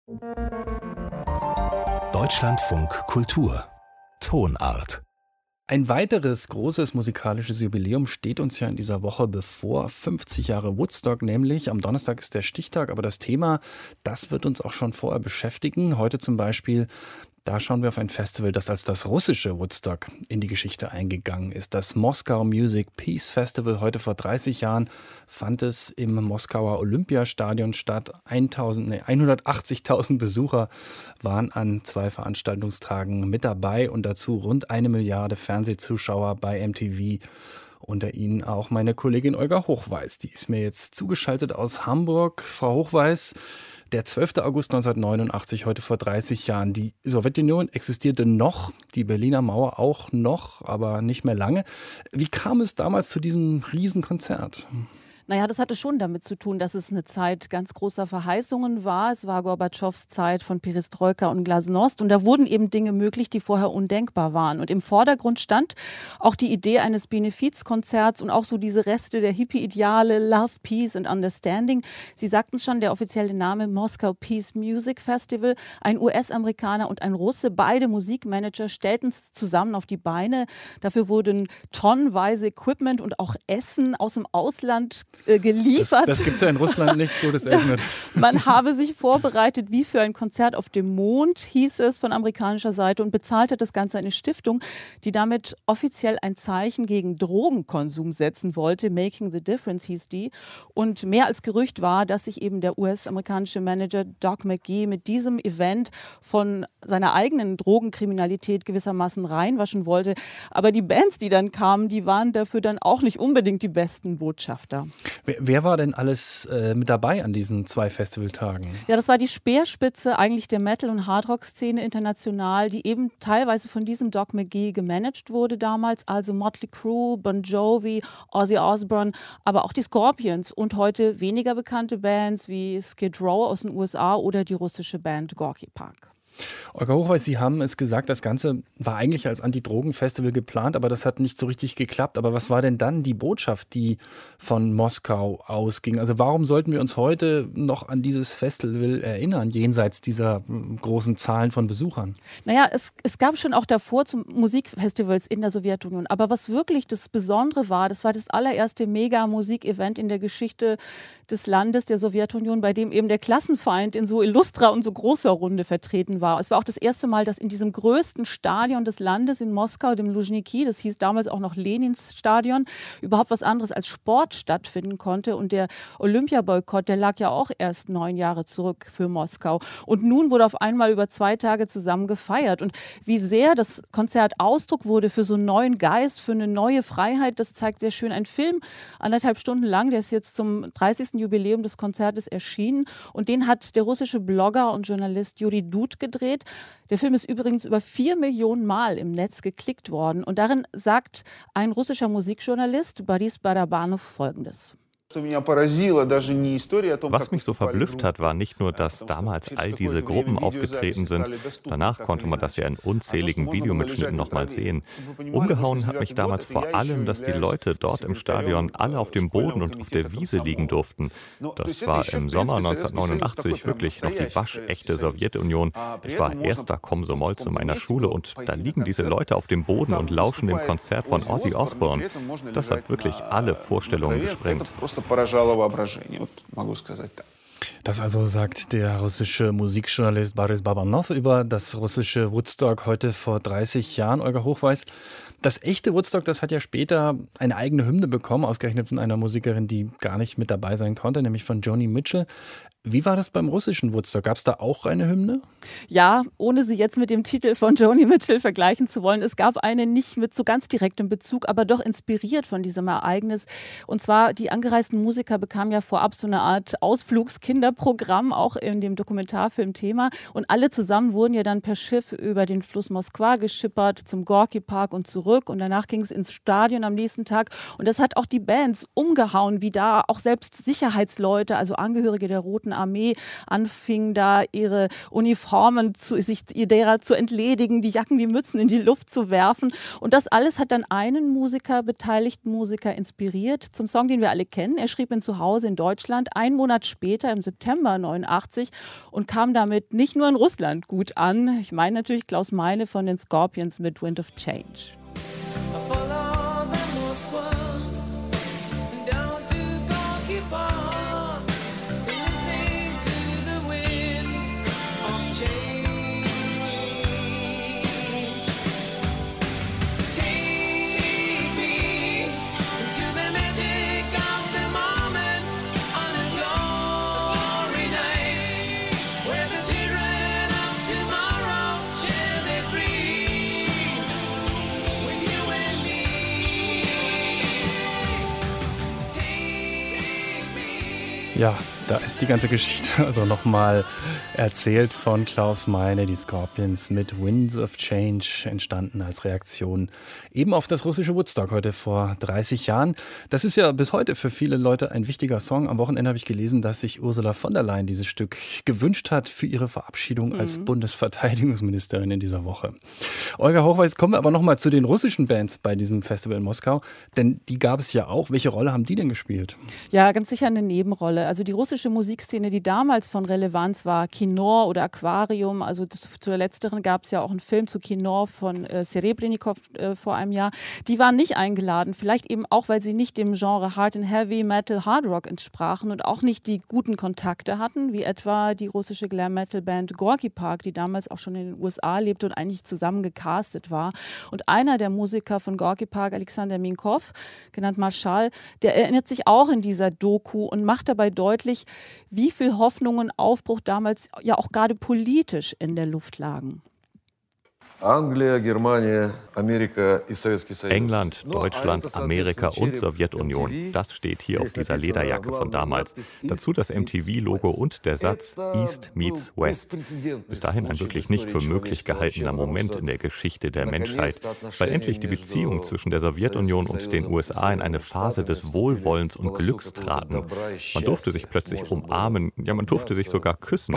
Deutschlandfunk Kultur Tonart. Ein weiteres großes musikalisches Jubiläum steht uns ja in dieser Woche bevor. 50 Jahre Woodstock nämlich. Am Donnerstag ist der Stichtag, aber das Thema, das wird uns auch schon vorher beschäftigen. Heute zum Beispiel, da schauen wir auf ein Festival, das als das russische Woodstock in die Geschichte eingegangen ist. Das Moskau Music Peace Festival. Heute vor 30 Jahren fand es im Moskauer Olympiastadion statt. 180.000 Besucher waren an 2 Veranstaltungstagen mit dabei und dazu rund 1 Milliarde Fernsehzuschauer bei MTV. Unter ihnen auch meine Kollegin Olga Hochweis. Die ist mir jetzt zugeschaltet aus Hamburg. Frau Hochweis, der 12. August 1989, heute vor 30 Jahren. Die Sowjetunion existierte noch, die Berliner Mauer auch noch, aber nicht mehr lange. Wie kam es damals zu diesem Riesenkonzert? Naja, das hatte schon damit zu tun, dass es eine Zeit ganz großer Verheißungen war. Es war Gorbatschows Zeit von Perestroika und Glasnost und da wurden eben Dinge möglich, die vorher undenkbar waren. Und im Vordergrund stand auch die Idee eines Benefizkonzerts und auch so diese Reste der Hippie-Ideale, Love, Peace and Understanding. Sie sagten schon, der offizielle Name Moskau Peace Music Festival. Ein US-Amerikaner und ein Russe, beide Musikmanager, stellten es zusammen auf die Beine. Dafür wurden tonnenweise Equipment und auch Essen aus dem Ausland geliefert. Das gibt es ja in Russland nicht, gutes Essen. Man habe sich vorbereitet wie für ein Konzert auf dem Mond, hieß es von amerikanischer Seite, und bezahlt hat das Ganze eine Stiftung, die damit offiziell ein Zeichen gegen Drogenkonsum setzen wollte. Making the Difference hieß die. Und mehr als Gerücht war, dass sich eben der US-amerikanische Manager Doc McGhee mit diesem Event von seiner eigenen Drogenkriminalität gewissermaßen reinwaschen wollte. Aber die Bands, die dann kamen, die waren dafür dann auch nicht unbedingt die besten Botschafter. Wer war denn alles mit dabei an diesen 2 Festivaltagen? Ja, das war die Speerspitze eigentlich der Metal- und Hardrock-Szene international, die eben teilweise von diesem Doc McGhee gemanagt wurde damals. Also Motley Crue, Bon Jovi, Ozzy Osbourne, aber auch die Scorpions und heute weniger bekannte Bands wie Skid Row aus den USA oder die russische Band Gorky Park. Olga Hochweis, Sie haben es gesagt, das Ganze war eigentlich als Anti-Drogen-Festival geplant, aber das hat nicht so richtig geklappt. Aber was war denn dann die Botschaft, die von Moskau ausging? Also warum sollten wir uns heute noch an dieses Festival erinnern, jenseits dieser großen Zahlen von Besuchern? Naja, es gab schon auch davor zum Musikfestivals in der Sowjetunion. Aber was wirklich das Besondere war, das war das allererste Mega-Musik-Event in der Geschichte des Landes, der Sowjetunion, bei dem eben der Klassenfeind in so illustrer und so großer Runde vertreten war. Es war auch das erste Mal, dass in diesem größten Stadion des Landes in Moskau, dem Luzhniki, das hieß damals auch noch Lenins Stadion, überhaupt was anderes als Sport stattfinden konnte. Und der Olympiaboykott, der lag ja auch erst 9 Jahre zurück für Moskau. Und nun wurde auf einmal über 2 Tage zusammen gefeiert. Und wie sehr das Konzert Ausdruck wurde für so einen neuen Geist, für eine neue Freiheit, das zeigt sehr schön ein Film, 1,5 Stunden lang, der ist jetzt zum 30. Jubiläum des Konzertes erschienen. Und den hat der russische Blogger und Journalist Juri Dud gedreht. Der Film ist übrigens über 4 Millionen Mal im Netz geklickt worden. Und darin sagt ein russischer Musikjournalist, Boris Barabanov, Folgendes. Was mich so verblüfft hat, war nicht nur, dass damals all diese Gruppen aufgetreten sind. Danach konnte man das ja in unzähligen Videomitschnitten nochmal sehen. Umgehauen hat mich damals vor allem, dass die Leute dort im Stadion alle auf dem Boden und auf der Wiese liegen durften. Das war im Sommer 1989 wirklich noch die waschechte Sowjetunion. Ich war erster Komsomol zu meiner Schule und da liegen diese Leute auf dem Boden und lauschen dem Konzert von Ozzy Osbourne. Das hat wirklich alle Vorstellungen gesprengt. Das also sagt der russische Musikjournalist Boris Babanov über das russische Woodstock heute vor 30 Jahren. Olga Hochweis, das echte Woodstock, das hat ja später eine eigene Hymne bekommen, ausgerechnet von einer Musikerin, die gar nicht mit dabei sein konnte, nämlich von Joni Mitchell. Wie war das beim russischen Woodstock? Gab es da auch eine Hymne? Ja, ohne sie jetzt mit dem Titel von Joni Mitchell vergleichen zu wollen. Es gab eine nicht mit so ganz direktem Bezug, aber doch inspiriert von diesem Ereignis. Und zwar, die angereisten Musiker bekamen ja vorab so eine Art Ausflugskinderprogramm, auch in dem Dokumentarfilm Thema. Und alle zusammen wurden ja dann per Schiff über den Fluss Moskwa geschippert, zum Gorki Park und zurück. Und danach ging es ins Stadion am nächsten Tag. Und das hat auch die Bands umgehauen, wie da auch selbst Sicherheitsleute, also Angehörige der Roten Armee anfingen, da ihre Uniformen sich derer zu entledigen, die Jacken, die Mützen in die Luft zu werfen. Und das alles hat dann einen beteiligten Musiker inspiriert zum Song, den wir alle kennen. Er schrieb ihn zu Hause in Deutschland, 1 Monat später, im September 89, und kam damit nicht nur in Russland gut an. Ich meine natürlich Klaus Meine von den Scorpions mit Wind of Change. Ja, da ist die ganze Geschichte also nochmal erzählt von Klaus Meine, die Scorpions mit Winds of Change, entstanden als Reaktion eben auf das russische Woodstock heute vor 30 Jahren. Das ist ja bis heute für viele Leute ein wichtiger Song. Am Wochenende habe ich gelesen, dass sich Ursula von der Leyen dieses Stück gewünscht hat für ihre Verabschiedung als Bundesverteidigungsministerin in dieser Woche. Olga Hochweis, kommen wir aber nochmal zu den russischen Bands bei diesem Festival in Moskau, denn die gab es ja auch. Welche Rolle haben die denn gespielt? Ja, ganz sicher eine Nebenrolle. Also die russische Musikszene, die damals von Relevanz war, Kinor oder Aquarium, also zur letzteren gab es ja auch einen Film zu Kinor von Serebrennikov vor einem Jahr, die waren nicht eingeladen, vielleicht eben auch, weil sie nicht dem Genre Hard and Heavy Metal, Hard Rock entsprachen und auch nicht die guten Kontakte hatten, wie etwa die russische Glam-Metal-Band Gorky Park, die damals auch schon in den USA lebte und eigentlich zusammen gecastet war. Und einer der Musiker von Gorky Park, Alexander Minkov, genannt Marschall, der erinnert sich auch in dieser Doku und macht dabei deutlich, wie viel Hoffnung und Aufbruch damals ja auch gerade politisch in der Luft lagen. England, Deutschland, Amerika und Sowjetunion. Das steht hier auf dieser Lederjacke von damals. Dazu das MTV-Logo und der Satz East meets West. Bis dahin ein wirklich nicht für möglich gehaltener Moment in der Geschichte der Menschheit, weil endlich die Beziehungen zwischen der Sowjetunion und den USA in eine Phase des Wohlwollens und Glücks traten. Man durfte sich plötzlich umarmen, ja, man durfte sich sogar küssen.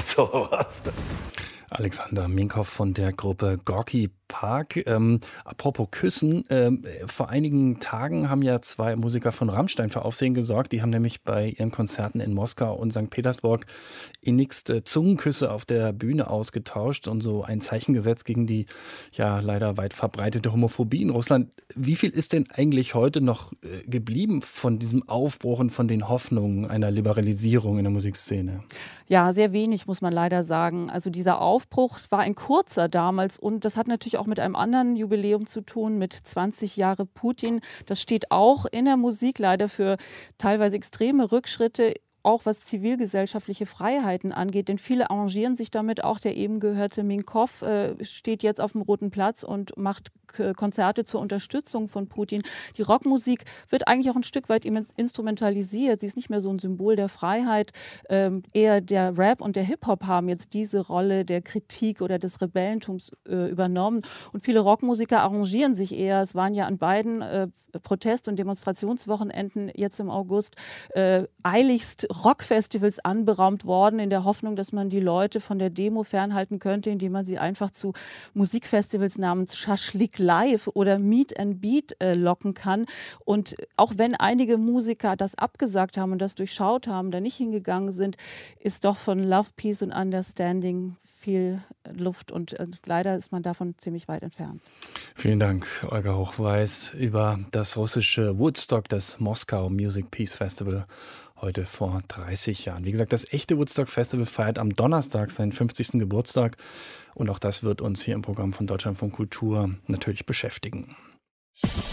Alexander Minkov von der Gruppe Gorky Park. Apropos Küssen, vor einigen Tagen haben ja 2 Musiker von Rammstein für Aufsehen gesorgt. Die haben nämlich bei ihren Konzerten in Moskau und St. Petersburg innigste Zungenküsse auf der Bühne ausgetauscht und so ein Zeichen gesetzt gegen die ja leider weit verbreitete Homophobie in Russland. Wie viel ist denn eigentlich heute noch geblieben von diesem Aufbruch und von den Hoffnungen einer Liberalisierung in der Musikszene? Ja, sehr wenig, muss man leider sagen. Also dieser Aufbruch war ein kurzer damals und das hat natürlich auch mit einem anderen Jubiläum zu tun, mit 20 Jahre Putin. Das steht auch in der Musik leider für teilweise extreme Rückschritte, auch was zivilgesellschaftliche Freiheiten angeht. Denn viele arrangieren sich damit. Auch der eben gehörte Minkov steht jetzt auf dem Roten Platz und macht Konzerte zur Unterstützung von Putin. Die Rockmusik wird eigentlich auch ein Stück weit instrumentalisiert. Sie ist nicht mehr so ein Symbol der Freiheit. Eher der Rap und der Hip-Hop haben jetzt diese Rolle der Kritik oder des Rebellentums übernommen. Und viele Rockmusiker arrangieren sich eher. Es waren ja an beiden Protest- und Demonstrationswochenenden jetzt im August eiligst Rockfestivals anberaumt worden, in der Hoffnung, dass man die Leute von der Demo fernhalten könnte, indem man sie einfach zu Musikfestivals namens Schaschlik Live oder Meet and Beat locken kann. Und auch wenn einige Musiker das abgesagt haben und das durchschaut haben, da nicht hingegangen sind, ist doch von Love, Peace und Understanding viel Luft und leider ist man davon ziemlich weit entfernt. Vielen Dank, Olga Hochweis, über das russische Woodstock, das Moskau Music Peace Festival. Heute vor 30 Jahren. Wie gesagt, das echte Woodstock Festival feiert am Donnerstag seinen 50. Geburtstag. Und auch das wird uns hier im Programm von Deutschlandfunk Kultur natürlich beschäftigen.